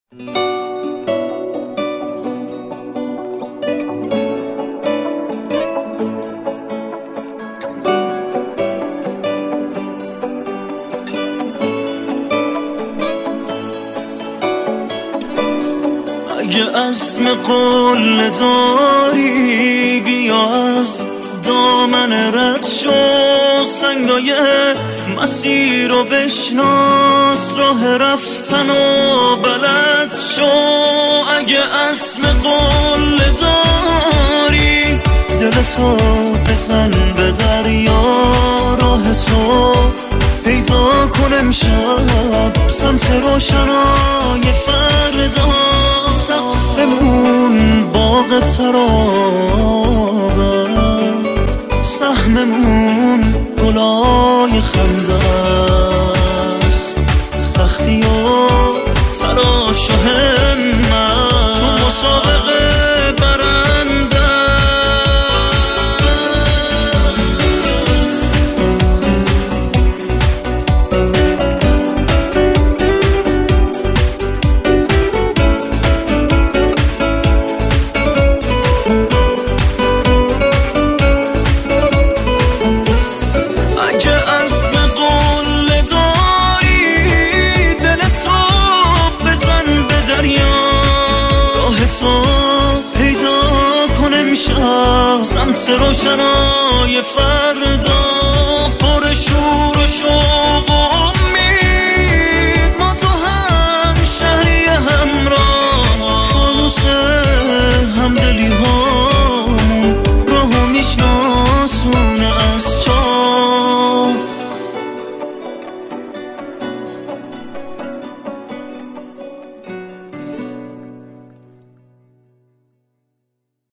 اگه عزم قول داری بیا از دامن رد شو، سنگای مسیر رو بشناس، راه رفتن و بلد شو. اگه عزم قول داری دلتو بزن به دریا، راه تو پیدا کن امشب سمت روشنای فردا. سقفمون باغ تراوت، سهممون گلای خنده است، سختی و تلاش و همت تو مسابقه برنده. پیدا کنه میشم سمت روشنای فردا.